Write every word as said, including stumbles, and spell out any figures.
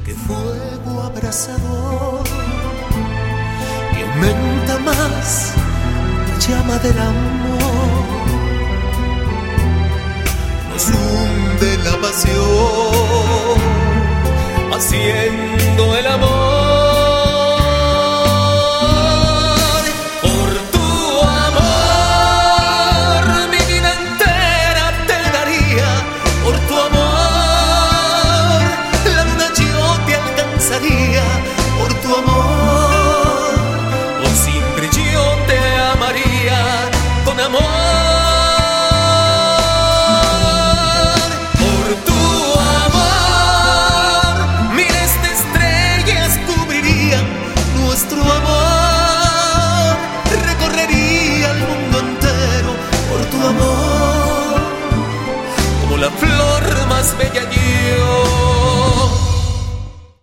que fuego abrasador y aumenta más la llama del amor. Nos hunde la pasión